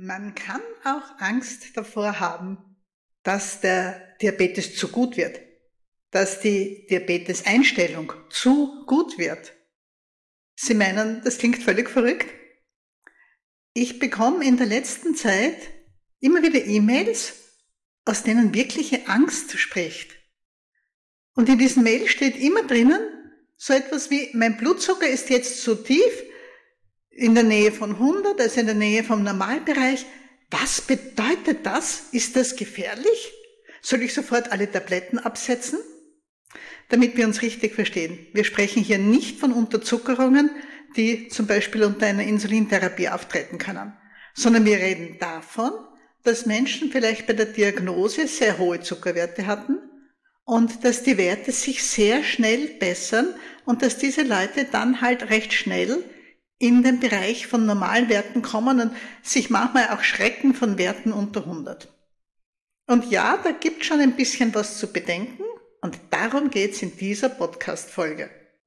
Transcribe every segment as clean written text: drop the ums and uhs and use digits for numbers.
Man kann auch Angst davor haben, dass der Diabetes zu gut wird, dass die Diabeteseinstellung zu gut wird. Sie meinen, das klingt völlig verrückt? Ich bekomme in der letzten Zeit immer wieder E-Mails, aus denen wirkliche Angst spricht. Und in diesen Mails steht immer drinnen so etwas wie, mein Blutzucker ist jetzt so tief, in der Nähe von 100, also in der Nähe vom Normalbereich. Was bedeutet das? Ist das gefährlich? Soll ich sofort alle Tabletten absetzen? Damit wir uns richtig verstehen, wir sprechen hier nicht von Unterzuckerungen, die zum Beispiel unter einer Insulintherapie auftreten können, sondern wir reden davon, dass Menschen vielleicht bei der Diagnose sehr hohe Zuckerwerte hatten und dass die Werte sich sehr schnell bessern und dass diese Leute dann halt recht schnell in den Bereich von normalen Werten kommen und sich manchmal auch schrecken von Werten unter 100. Und ja, da gibt schon ein bisschen was zu bedenken und darum geht's in dieser Podcast-Folge.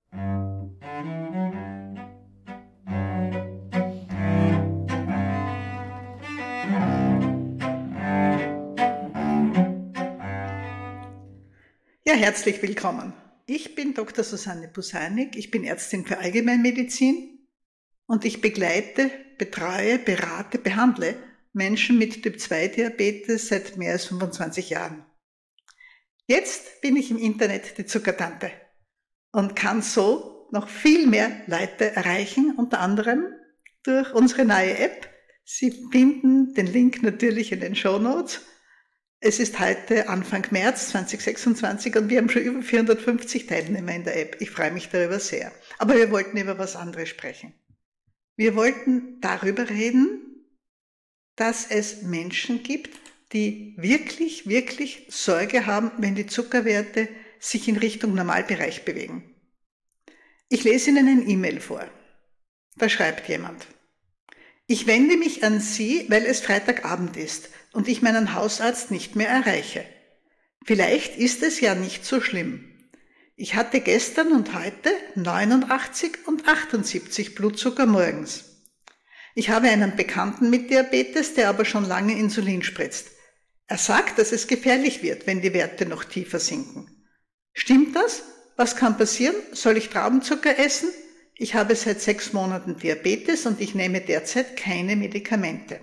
Ja, herzlich willkommen. Ich bin Dr. Susanne Busanik, ich bin Ärztin für Allgemeinmedizin und ich begleite, betreue, berate, behandle Menschen mit Typ-2-Diabetes seit mehr als 25 Jahren. Jetzt bin ich im Internet die Zuckertante und kann so noch viel mehr Leute erreichen, unter anderem durch unsere neue App. Sie finden den Link natürlich in den Shownotes. Es ist heute Anfang März 2026 und wir haben schon über 450 Teilnehmer in der App. Ich freue mich darüber sehr. Aber wir wollten über was anderes sprechen. Wir wollten darüber reden, dass es Menschen gibt, die wirklich, wirklich Sorge haben, wenn die Zuckerwerte sich in Richtung Normalbereich bewegen. Ich lese Ihnen ein E-Mail vor. Da schreibt jemand: Ich wende mich an Sie, weil es Freitagabend ist und ich meinen Hausarzt nicht mehr erreiche. Vielleicht ist es ja nicht so schlimm. Ich hatte gestern und heute 89 und 78 Blutzucker morgens. Ich habe einen Bekannten mit Diabetes, der aber schon lange Insulin spritzt. Er sagt, dass es gefährlich wird, wenn die Werte noch tiefer sinken. Stimmt das? Was kann passieren? Soll ich Traubenzucker essen? Ich habe seit 6 Monaten Diabetes und ich nehme derzeit keine Medikamente.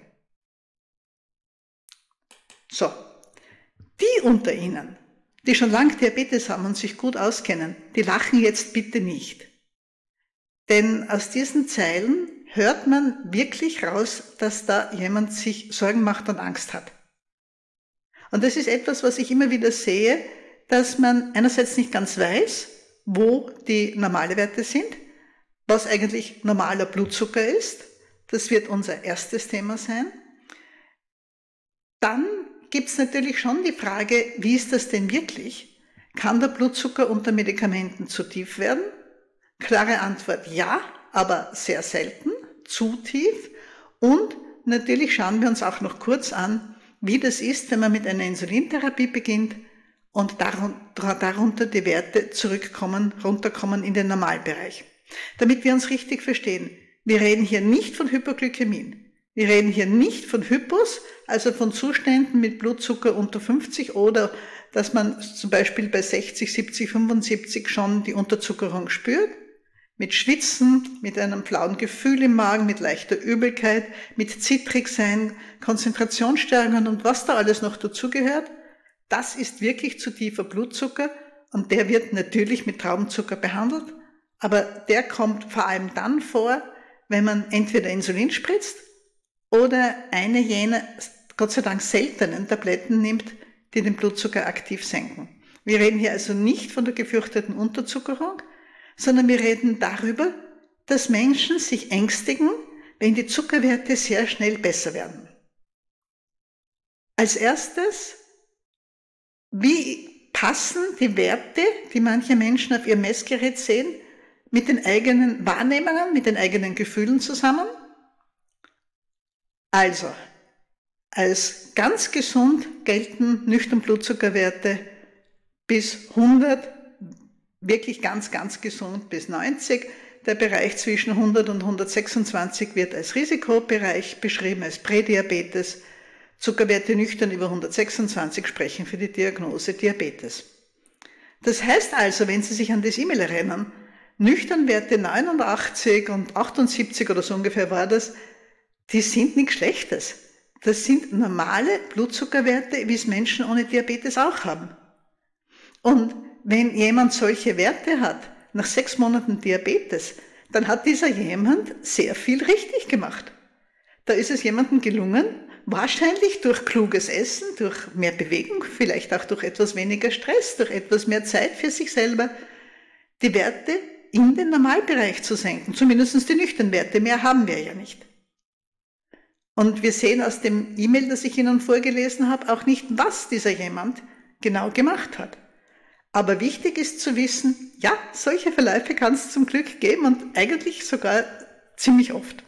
So, die unter Ihnen, die schon lange Diabetes haben und sich gut auskennen, die lachen jetzt bitte nicht. Denn aus diesen Zeilen hört man wirklich raus, dass da jemand sich Sorgen macht und Angst hat. Und das ist etwas, was ich immer wieder sehe, dass man einerseits nicht ganz weiß, wo die normale Werte sind, was eigentlich normaler Blutzucker ist. Das wird unser erstes Thema sein. Dann gibt es natürlich schon die Frage, wie ist das denn wirklich? Kann der Blutzucker unter Medikamenten zu tief werden? Klare Antwort: ja, aber sehr selten, zu tief. Und natürlich schauen wir uns auch noch kurz an, wie das ist, wenn man mit einer Insulintherapie beginnt und darunter die Werte runterkommen in den Normalbereich. Damit wir uns richtig verstehen, wir reden hier nicht von Hypoglykämien. Wir reden hier nicht von Hypos, also von Zuständen mit Blutzucker unter 50 oder dass man zum Beispiel bei 60, 70, 75 schon die Unterzuckerung spürt. Mit Schwitzen, mit einem flauen Gefühl im Magen, mit leichter Übelkeit, mit Zittrigsein, Konzentrationsstörungen und was da alles noch dazugehört. Das ist wirklich zu tiefer Blutzucker und der wird natürlich mit Traubenzucker behandelt, aber der kommt vor allem dann vor, wenn man entweder Insulin spritzt oder eine jener, Gott sei Dank seltenen Tabletten nimmt, die den Blutzucker aktiv senken. Wir reden hier also nicht von der gefürchteten Unterzuckerung, sondern wir reden darüber, dass Menschen sich ängstigen, wenn die Zuckerwerte sehr schnell besser werden. Als erstes, wie passen die Werte, die manche Menschen auf ihrem Messgerät sehen, mit den eigenen Wahrnehmungen, mit den eigenen Gefühlen zusammen? Also, als ganz gesund gelten nüchtern Blutzuckerwerte bis 100, wirklich ganz, ganz gesund bis 90. der Bereich zwischen 100 und 126 wird als Risikobereich beschrieben, als Prädiabetes. Zuckerwerte nüchtern über 126 sprechen für die Diagnose Diabetes. Das heißt also, wenn Sie sich an das E-Mail erinnern, Nüchternwerte 89 und 78 oder so ungefähr war das, die sind nichts Schlechtes. Das sind normale Blutzuckerwerte, wie es Menschen ohne Diabetes auch haben. Und wenn jemand solche Werte hat, nach 6 Monaten Diabetes, dann hat dieser jemand sehr viel richtig gemacht. Da ist es jemandem gelungen, wahrscheinlich durch kluges Essen, durch mehr Bewegung, vielleicht auch durch etwas weniger Stress, durch etwas mehr Zeit für sich selber, die Werte in den Normalbereich zu senken, zumindest die nüchternen Werte, mehr haben wir ja nicht. Und wir sehen aus dem E-Mail, das ich Ihnen vorgelesen habe, auch nicht, was dieser jemand genau gemacht hat. Aber wichtig ist zu wissen, ja, solche Verläufe kann es zum Glück geben und eigentlich sogar ziemlich oft.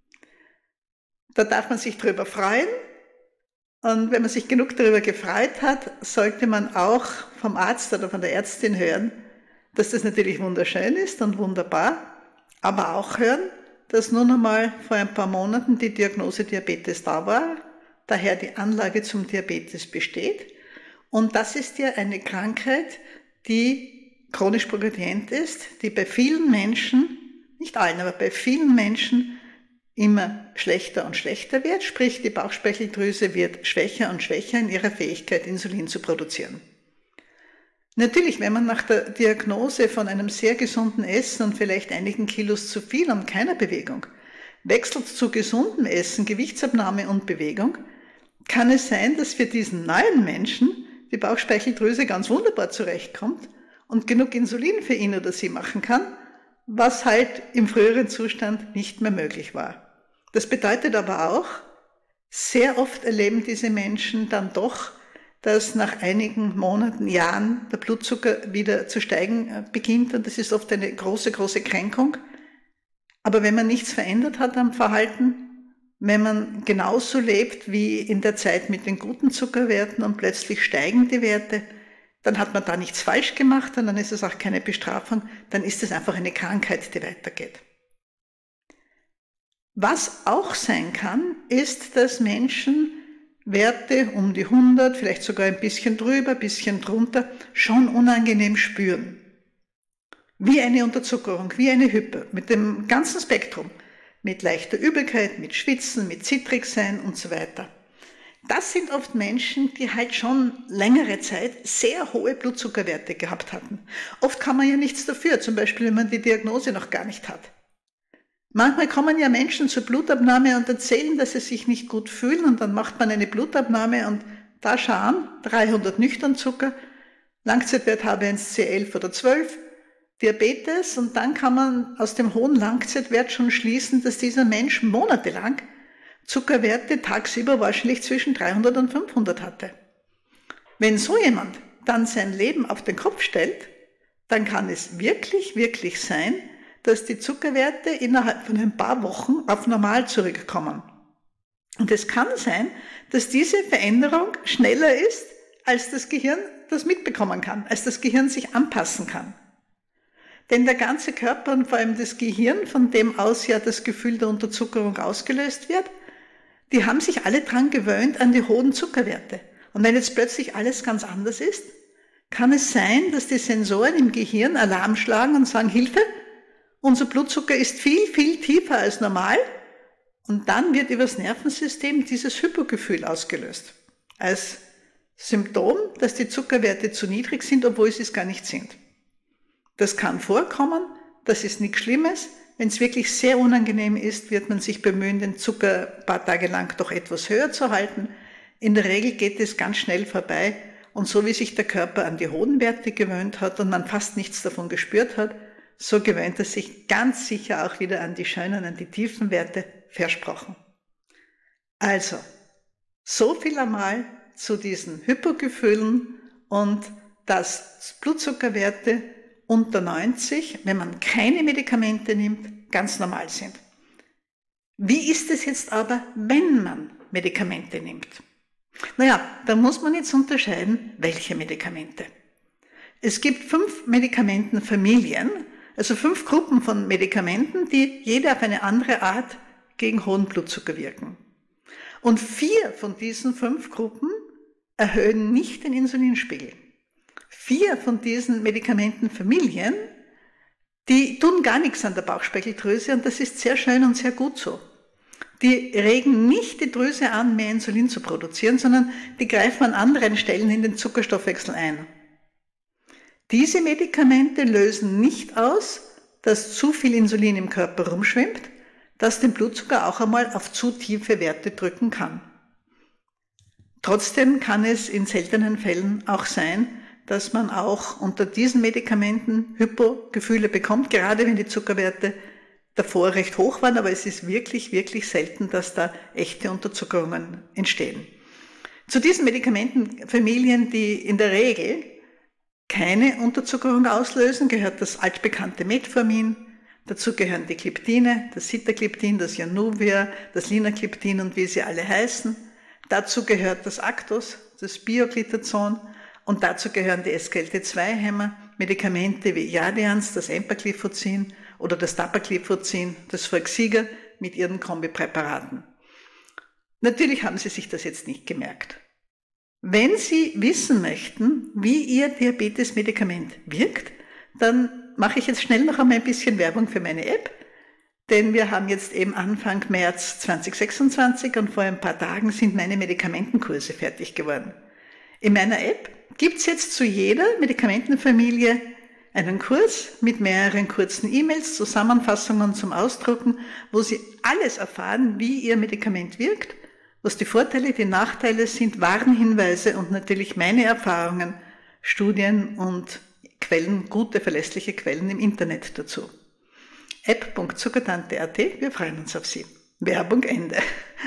Da darf man sich drüber freuen und wenn man sich genug darüber gefreut hat, sollte man auch vom Arzt oder von der Ärztin hören, dass das natürlich wunderschön ist und wunderbar, aber auch hören, dass nun einmal vor ein paar Monaten die Diagnose Diabetes da war, daher die Anlage zum Diabetes besteht. Und das ist ja eine Krankheit, die chronisch progredient ist, die bei vielen Menschen, nicht allen, aber bei vielen Menschen immer schlechter und schlechter wird, sprich die Bauchspeicheldrüse wird schwächer und schwächer in ihrer Fähigkeit, Insulin zu produzieren. Natürlich, wenn man nach der Diagnose von einem sehr gesunden Essen und vielleicht einigen Kilos zu viel und keiner Bewegung wechselt zu gesundem Essen, Gewichtsabnahme und Bewegung, kann es sein, dass für diesen neuen Menschen die Bauchspeicheldrüse ganz wunderbar zurechtkommt und genug Insulin für ihn oder sie machen kann, was halt im früheren Zustand nicht mehr möglich war. Das bedeutet aber auch, sehr oft erleben diese Menschen dann doch, dass nach einigen Monaten, Jahren der Blutzucker wieder zu steigen beginnt und das ist oft eine große, große Kränkung. Aber wenn man nichts verändert hat am Verhalten, wenn man genauso lebt wie in der Zeit mit den guten Zuckerwerten und plötzlich steigen die Werte, dann hat man da nichts falsch gemacht und dann ist es auch keine Bestrafung, dann ist es einfach eine Krankheit, die weitergeht. Was auch sein kann, ist, dass Menschen Werte um die 100, vielleicht sogar ein bisschen drüber, ein bisschen drunter, schon unangenehm spüren. Wie eine Unterzuckerung, wie eine Hypo, mit dem ganzen Spektrum, mit leichter Übelkeit, mit Schwitzen, mit zittrig sein und so weiter. Das sind oft Menschen, die halt schon längere Zeit sehr hohe Blutzuckerwerte gehabt hatten. Oft kann man ja nichts dafür, zum Beispiel wenn man die Diagnose noch gar nicht hat. Manchmal kommen ja Menschen zur Blutabnahme und erzählen, dass sie sich nicht gut fühlen und dann macht man eine Blutabnahme und da schauen 300 Nüchternzucker, Langzeitwert H1C 11 oder 12, Diabetes und dann kann man aus dem hohen Langzeitwert schon schließen, dass dieser Mensch monatelang Zuckerwerte tagsüber wahrscheinlich zwischen 300 und 500 hatte. Wenn so jemand dann sein Leben auf den Kopf stellt, dann kann es wirklich, wirklich sein, dass die Zuckerwerte innerhalb von ein paar Wochen auf normal zurückkommen. Und es kann sein, dass diese Veränderung schneller ist, als das Gehirn das mitbekommen kann, als das Gehirn sich anpassen kann. Denn der ganze Körper und vor allem das Gehirn, von dem aus ja das Gefühl der Unterzuckerung ausgelöst wird, die haben sich alle dran gewöhnt an die hohen Zuckerwerte. Und wenn jetzt plötzlich alles ganz anders ist, kann es sein, dass die Sensoren im Gehirn Alarm schlagen und sagen, Hilfe, unser Blutzucker ist viel, viel tiefer als normal und dann wird übers Nervensystem dieses Hypogefühl ausgelöst. Als Symptom, dass die Zuckerwerte zu niedrig sind, obwohl sie es gar nicht sind. Das kann vorkommen, das ist nichts Schlimmes. Wenn es wirklich sehr unangenehm ist, wird man sich bemühen, den Zucker ein paar Tage lang doch etwas höher zu halten. In der Regel geht es ganz schnell vorbei und so wie sich der Körper an die hohen Werte gewöhnt hat und man fast nichts davon gespürt hat, so gewöhnt er sich ganz sicher auch wieder an die schönen, an die tiefen Werte, versprochen. Also, so viel einmal zu diesen Hypogefühlen und dass Blutzuckerwerte unter 90, wenn man keine Medikamente nimmt, ganz normal sind. Wie ist es jetzt aber, wenn man Medikamente nimmt? Naja, da muss man jetzt unterscheiden, welche Medikamente. Es gibt 5 Medikamentenfamilien, Also 5 Gruppen von Medikamenten, die jede auf eine andere Art gegen hohen Blutzucker wirken. Und 4 von diesen 5 Gruppen erhöhen nicht den Insulinspiegel. 4 von diesen Medikamentenfamilien, die tun gar nichts an der Bauchspeicheldrüse und das ist sehr schön und sehr gut so. Die regen nicht die Drüse an, mehr Insulin zu produzieren, sondern die greifen an anderen Stellen in den Zuckerstoffwechsel ein. Diese Medikamente lösen nicht aus, dass zu viel Insulin im Körper rumschwimmt, das den Blutzucker auch einmal auf zu tiefe Werte drücken kann. Trotzdem kann es in seltenen Fällen auch sein, dass man auch unter diesen Medikamenten Hypogefühle bekommt, gerade wenn die Zuckerwerte davor recht hoch waren, aber es ist wirklich, wirklich selten, dass da echte Unterzuckerungen entstehen. Zu diesen Medikamentenfamilien, die in der Regel keine Unterzuckerung auslösen, gehört das altbekannte Metformin, dazu gehören die Gliptine, das Sitagliptin, das Januvia, das Linagliptin und wie sie alle heißen. Dazu gehört das Actos, das Bioglitazon und dazu gehören die SGLT2-Hämmer, Medikamente wie Jardiance, das Empagliflozin oder das Dapagliflozin, das Forxiga mit ihren Kombipräparaten. Natürlich haben Sie sich das jetzt nicht gemerkt. Wenn Sie wissen möchten, wie Ihr Diabetes-Medikament wirkt, dann mache ich jetzt schnell noch einmal ein bisschen Werbung für meine App, denn wir haben jetzt eben Anfang März 2026 und vor ein paar Tagen sind meine Medikamentenkurse fertig geworden. In meiner App gibt es jetzt zu jeder Medikamentenfamilie einen Kurs mit mehreren kurzen E-Mails, Zusammenfassungen zum Ausdrucken, wo Sie alles erfahren, wie Ihr Medikament wirkt, was die Vorteile, die Nachteile sind, Warnhinweise und natürlich meine Erfahrungen, Studien und Quellen, gute, verlässliche Quellen im Internet dazu. app.zuckertante.at, wir freuen uns auf Sie. Werbung Ende.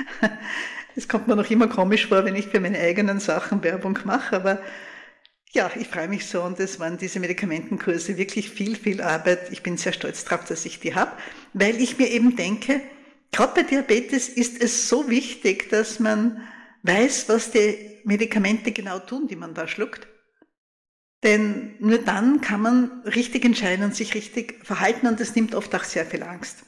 Es kommt mir noch immer komisch vor, wenn ich für meine eigenen Sachen Werbung mache, aber ja, ich freue mich so und es waren diese Medikamentenkurse wirklich viel Arbeit. Ich bin sehr stolz darauf, dass ich die habe, weil ich mir eben denke, gerade bei Diabetes ist es so wichtig, dass man weiß, was die Medikamente genau tun, die man da schluckt. Denn nur dann kann man richtig entscheiden und sich richtig verhalten und das nimmt oft auch sehr viel Angst.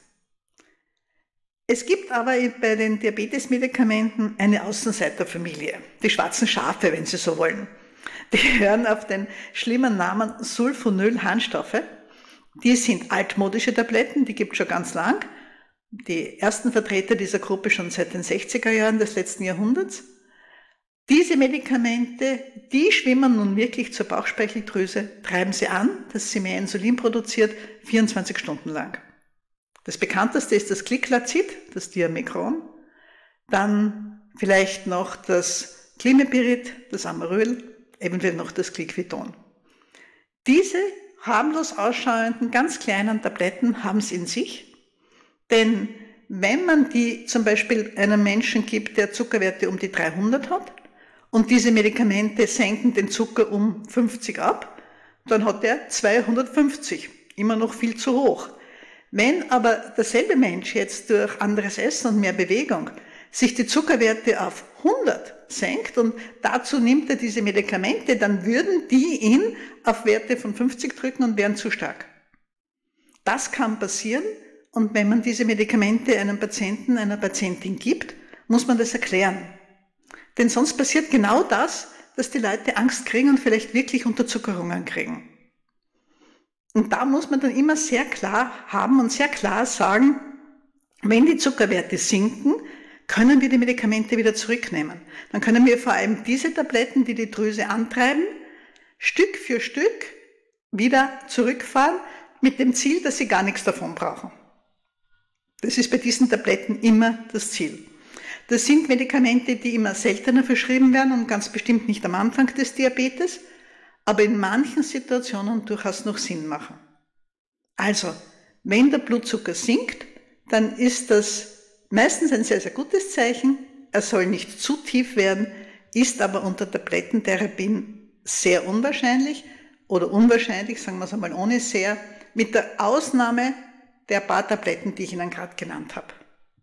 Es gibt aber bei den Diabetesmedikamenten eine Außenseiterfamilie, die schwarzen Schafe, wenn Sie so wollen. Die hören auf den schlimmen Namen Sulfonylharnstoffe. Die sind altmodische Tabletten, die gibt es schon ganz lang. Die ersten Vertreter dieser Gruppe schon seit den 60er Jahren des letzten Jahrhunderts. Diese Medikamente, die schwimmen nun wirklich zur Bauchspeicheldrüse, treiben sie an, dass sie mehr Insulin produziert, 24 Stunden lang. Das bekannteste ist das Gliclazid, das Diamecron, dann vielleicht noch das Klimepirid, das Amaryl, eventuell noch das Gliclidon. Diese harmlos ausschauenden, ganz kleinen Tabletten haben es in sich, denn wenn man die zum Beispiel einem Menschen gibt, der Zuckerwerte um die 300 hat, und diese Medikamente senken den Zucker um 50 ab, dann hat er 250, immer noch viel zu hoch. Wenn aber derselbe Mensch jetzt durch anderes Essen und mehr Bewegung sich die Zuckerwerte auf 100 senkt und dazu nimmt er diese Medikamente, dann würden die ihn auf Werte von 50 drücken und wären zu stark. Das kann passieren und wenn man diese Medikamente einem Patienten, einer Patientin gibt, muss man das erklären. Denn sonst passiert genau das, dass die Leute Angst kriegen und vielleicht wirklich Unterzuckerungen kriegen. Und da muss man dann immer sehr klar haben und sehr klar sagen, wenn die Zuckerwerte sinken, können wir die Medikamente wieder zurücknehmen. Dann können wir vor allem diese Tabletten, die die Drüse antreiben, Stück für Stück wieder zurückfahren mit dem Ziel, dass sie gar nichts davon brauchen. Das ist bei diesen Tabletten immer das Ziel. Das sind Medikamente, die immer seltener verschrieben werden und ganz bestimmt nicht am Anfang des Diabetes, aber in manchen Situationen durchaus noch Sinn machen. Also, wenn der Blutzucker sinkt, dann ist das meistens ein sehr gutes Zeichen. Er soll nicht zu tief werden, ist aber unter Tablettentherapien sehr unwahrscheinlich oder unwahrscheinlich, sagen wir es einmal ohne sehr, mit der Ausnahme der paar Tabletten, die ich Ihnen gerade genannt habe.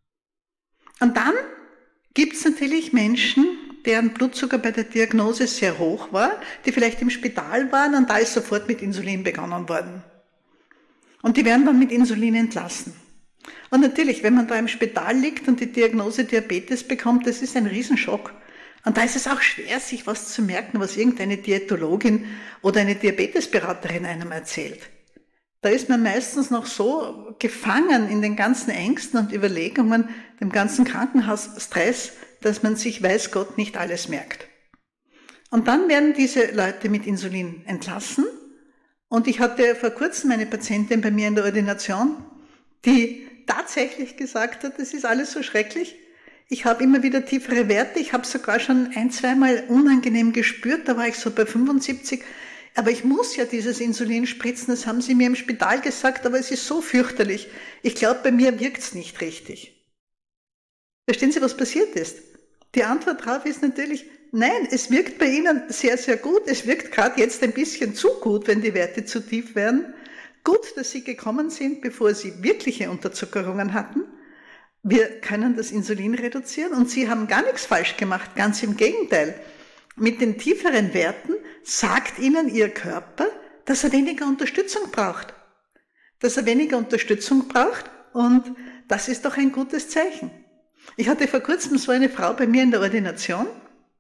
Und dann gibt es natürlich Menschen, deren Blutzucker bei der Diagnose sehr hoch war, die vielleicht im Spital waren und da ist sofort mit Insulin begonnen worden. Und die werden dann mit Insulin entlassen. Und natürlich, wenn man da im Spital liegt und die Diagnose Diabetes bekommt, das ist ein Riesenschock. Und da ist es auch schwer, sich was zu merken, was irgendeine Diätologin oder eine Diabetesberaterin einem erzählt. Da ist man meistens noch so gefangen in den ganzen Ängsten und Überlegungen, dem ganzen Krankenhausstress, dass man sich, weiß Gott, nicht alles merkt. Und dann werden diese Leute mit Insulin entlassen. Und ich hatte vor kurzem eine Patientin bei mir in der Ordination, die tatsächlich gesagt hat, das ist alles so schrecklich. Ich habe immer wieder tiefere Werte. Ich habe sogar schon 1-2 Mal unangenehm gespürt. Da war ich so bei 75. Aber ich muss ja dieses Insulin spritzen. Das haben sie mir im Spital gesagt. Aber es ist so fürchterlich. Ich glaube, bei mir wirkt's nicht richtig. Verstehen Sie, was passiert ist? Die Antwort darauf ist natürlich, nein, es wirkt bei Ihnen sehr, sehr gut. Es wirkt gerade jetzt ein bisschen zu gut, wenn die Werte zu tief werden. Gut, dass Sie gekommen sind, bevor Sie wirkliche Unterzuckerungen hatten. Wir können das Insulin reduzieren und Sie haben gar nichts falsch gemacht, ganz im Gegenteil. Mit den tieferen Werten sagt Ihnen Ihr Körper, dass er weniger Unterstützung braucht. Dass er weniger Unterstützung braucht und das ist doch ein gutes Zeichen. Ich hatte vor kurzem so eine Frau bei mir in der Ordination,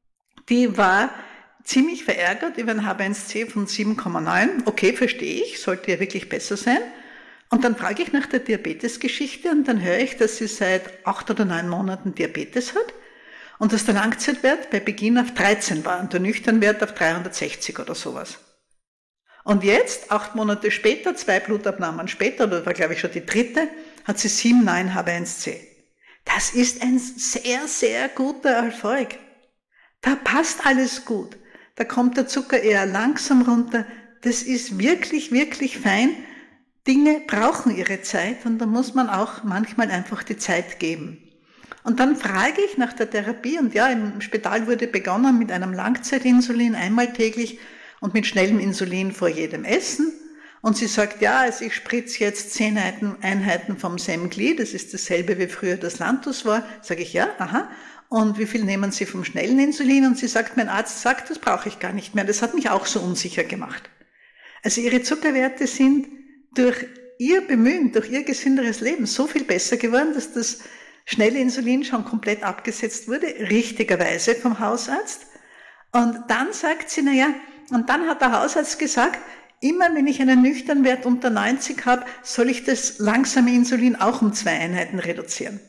die war ziemlich verärgert über ein H1C von 7,9. Okay, verstehe ich, sollte ja wirklich besser sein. Und dann frage ich nach der Diabetesgeschichte und dann höre ich, dass sie seit 8 oder 9 Monaten Diabetes hat und dass der Langzeitwert bei Beginn auf 13 war und der Nüchternwert auf 360 oder sowas. Und jetzt, 8 Monate später, 2 Blutabnahmen später, oder war glaube ich schon die 3., hat sie 7,9 H1C. Das ist ein sehr, sehr guter Erfolg. Da passt alles gut. Da kommt der Zucker eher langsam runter. Das ist wirklich, wirklich fein. Dinge brauchen ihre Zeit und da muss man auch manchmal einfach die Zeit geben. Und dann frage ich nach der Therapie und ja, im Spital wurde begonnen mit einem Langzeitinsulin einmal täglich und mit schnellem Insulin vor jedem Essen. Und sie sagt, ja, also ich spritze jetzt 10 Einheiten vom Semglee, das ist dasselbe wie früher das Lantus war. Sage ich, ja, aha. Und wie viel nehmen Sie vom schnellen Insulin? Und sie sagt, mein Arzt sagt, das brauche ich gar nicht mehr. Das hat mich auch so unsicher gemacht. Also ihre Zuckerwerte sind durch ihr Bemühen, durch ihr gesünderes Leben so viel besser geworden, dass das schnelle Insulin schon komplett abgesetzt wurde, richtigerweise vom Hausarzt. Und dann sagt sie, naja, und dann hat der Hausarzt gesagt, immer wenn ich einen Nüchternwert unter 90 habe, soll ich das langsame Insulin auch um 2 Einheiten reduzieren.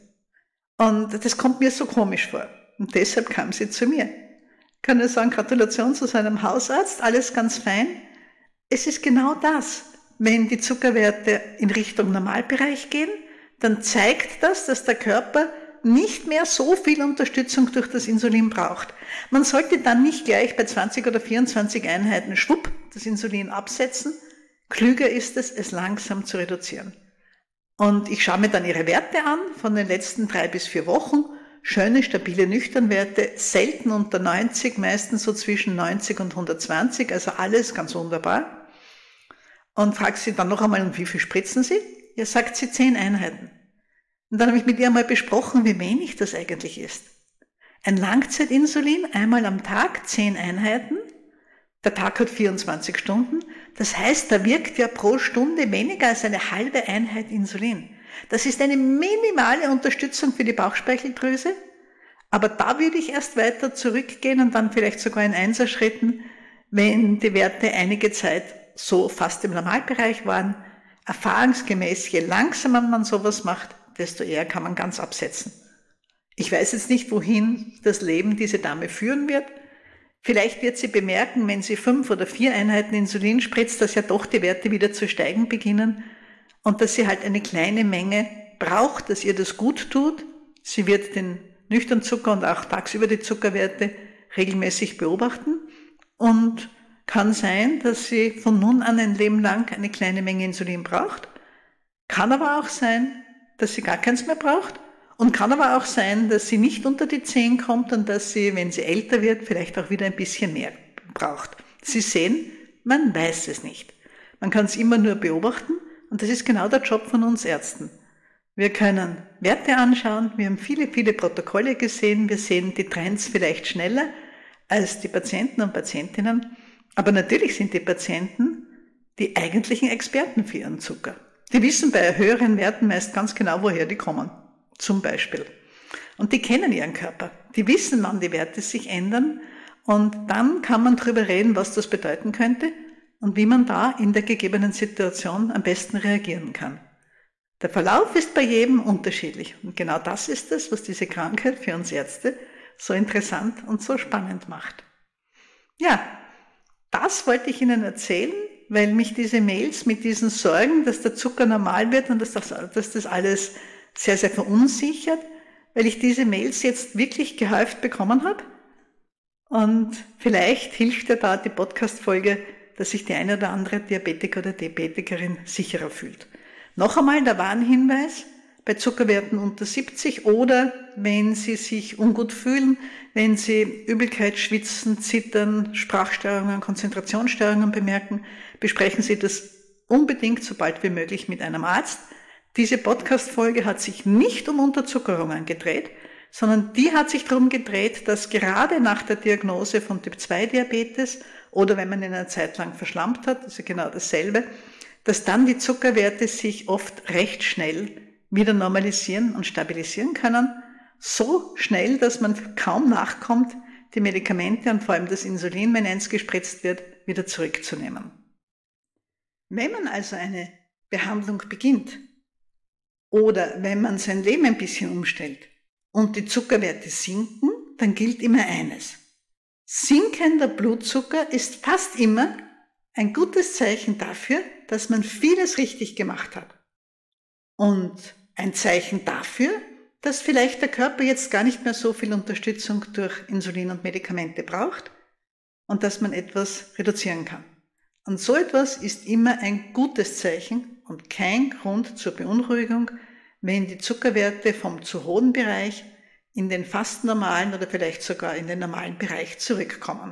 Und das kommt mir so komisch vor. Und deshalb kam sie zu mir. Ich kann nur sagen, Gratulation zu seinem Hausarzt, alles ganz fein. Es ist genau das. Wenn die Zuckerwerte in Richtung Normalbereich gehen, dann zeigt das, dass der Körper nicht mehr so viel Unterstützung durch das Insulin braucht. Man sollte dann nicht gleich bei 20 oder 24 Einheiten schwupp das Insulin absetzen. Klüger ist es, es langsam zu reduzieren. Und ich schaue mir dann ihre Werte an von den letzten 3 bis 4 Wochen. Schöne, stabile Nüchternwerte, selten unter 90, meistens so zwischen 90 und 120, also alles ganz wunderbar. Und frage sie dann noch einmal, und wie viel spritzen Sie? Ja, sagt sie 10 Einheiten. Und dann habe ich mit ihr mal besprochen, wie wenig das eigentlich ist. Ein Langzeitinsulin, einmal am Tag, 10 Einheiten. Der Tag hat 24 Stunden. Das heißt, da wirkt ja pro Stunde weniger als eine halbe Einheit Insulin. Das ist eine minimale Unterstützung für die Bauchspeicheldrüse. Aber da würde ich erst weiter zurückgehen und dann vielleicht sogar in Einserschritten, wenn die Werte einige Zeit so fast im Normalbereich waren. Erfahrungsgemäß, je langsamer man sowas macht, desto eher kann man ganz absetzen. Ich weiß jetzt nicht, wohin das Leben diese Dame führen wird. Vielleicht wird sie bemerken, wenn sie 5 oder 4 Einheiten Insulin spritzt, dass ja doch die Werte wieder zu steigen beginnen und dass sie halt eine kleine Menge braucht, dass ihr das gut tut. Sie wird den Nüchternzucker und auch tagsüber die Zuckerwerte regelmäßig beobachten und kann sein, dass sie von nun an ein Leben lang eine kleine Menge Insulin braucht. Kann aber auch sein, dass sie gar keins mehr braucht. Und kann aber auch sein, dass sie nicht unter die 10 kommt und dass sie, wenn sie älter wird, vielleicht auch wieder ein bisschen mehr braucht. Sie sehen, man weiß es nicht. Man kann es immer nur beobachten und das ist genau der Job von uns Ärzten. Wir können Werte anschauen, wir haben viele, viele Protokolle gesehen, wir sehen die Trends vielleicht schneller als die Patienten und Patientinnen, aber natürlich sind die Patienten die eigentlichen Experten für ihren Zucker. Die wissen bei höheren Werten meist ganz genau, woher die kommen. Zum Beispiel. Und die kennen ihren Körper. Die wissen, wann die Werte sich ändern. Und dann kann man darüber reden, was das bedeuten könnte und wie man da in der gegebenen Situation am besten reagieren kann. Der Verlauf ist bei jedem unterschiedlich. Und genau das ist es, was diese Krankheit für uns Ärzte so interessant und so spannend macht. Ja, das wollte ich Ihnen erzählen, weil mich diese Mails mit diesen Sorgen, dass der Zucker normal wird und dass das alles sehr, sehr verunsichert, weil ich diese Mails jetzt wirklich gehäuft bekommen habe. Und vielleicht hilft ja da die Podcast-Folge, dass sich die eine oder andere Diabetiker oder Diabetikerin sicherer fühlt. Noch einmal der Warnhinweis: bei Zuckerwerten unter 70 oder wenn Sie sich ungut fühlen, wenn Sie Übelkeit, Schwitzen, Zittern, Sprachstörungen, Konzentrationsstörungen bemerken, besprechen Sie das unbedingt so bald wie möglich mit einem Arzt. Diese Podcast-Folge hat sich nicht um Unterzuckerungen gedreht, sondern die hat sich darum gedreht, dass gerade nach der Diagnose von Typ-2-Diabetes oder wenn man ihn eine Zeit lang verschlampt hat, also genau dasselbe, dass dann die Zuckerwerte sich oft recht schnell wieder normalisieren und stabilisieren können. So schnell, dass man kaum nachkommt, die Medikamente und vor allem das Insulin, wenn eins gespritzt wird, wieder zurückzunehmen. Wenn man also eine Behandlung beginnt oder wenn man sein Leben ein bisschen umstellt und die Zuckerwerte sinken, dann gilt immer eines: sinkender Blutzucker ist fast immer ein gutes Zeichen dafür, dass man vieles richtig gemacht hat. Und ein Zeichen dafür, dass vielleicht der Körper jetzt gar nicht mehr so viel Unterstützung durch Insulin und Medikamente braucht und dass man etwas reduzieren kann. Und so etwas ist immer ein gutes Zeichen und kein Grund zur Beunruhigung, wenn die Zuckerwerte vom zu hohen Bereich in den fast normalen oder vielleicht sogar in den normalen Bereich zurückkommen.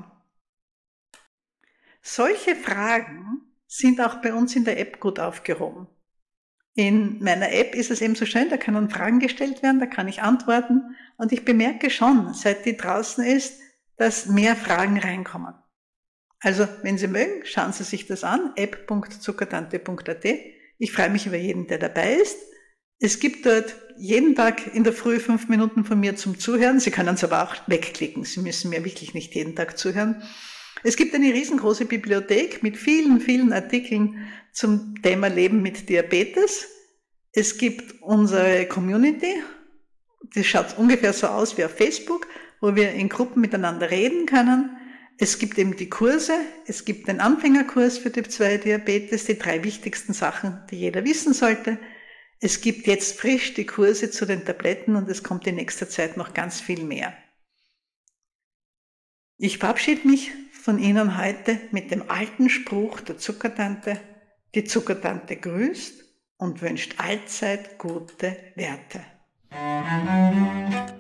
Solche Fragen sind auch bei uns in der App gut aufgehoben. In meiner App ist es eben so schön, da können Fragen gestellt werden, da kann ich antworten und ich bemerke schon, seit die draußen ist, dass mehr Fragen reinkommen. Also, wenn Sie mögen, schauen Sie sich das an, app.zuckertante.at. Ich freue mich über jeden, der dabei ist. Es gibt dort jeden Tag in der Früh 5 Minuten von mir zum Zuhören. Sie können es aber auch wegklicken. Sie müssen mir wirklich nicht jeden Tag zuhören. Es gibt eine riesengroße Bibliothek mit vielen, vielen Artikeln zum Thema Leben mit Diabetes. Es gibt unsere Community. Das schaut ungefähr so aus wie auf Facebook, wo wir in Gruppen miteinander reden können. Es gibt eben die Kurse. Es gibt den Anfängerkurs für Typ-2-Diabetes, die 3 wichtigsten Sachen, die jeder wissen sollte. Es gibt jetzt frisch die Kurse zu den Tabletten und es kommt in nächster Zeit noch ganz viel mehr. Ich verabschiede mich von Ihnen heute mit dem alten Spruch der Zuckertante: Die Zuckertante grüßt und wünscht allzeit gute Werte.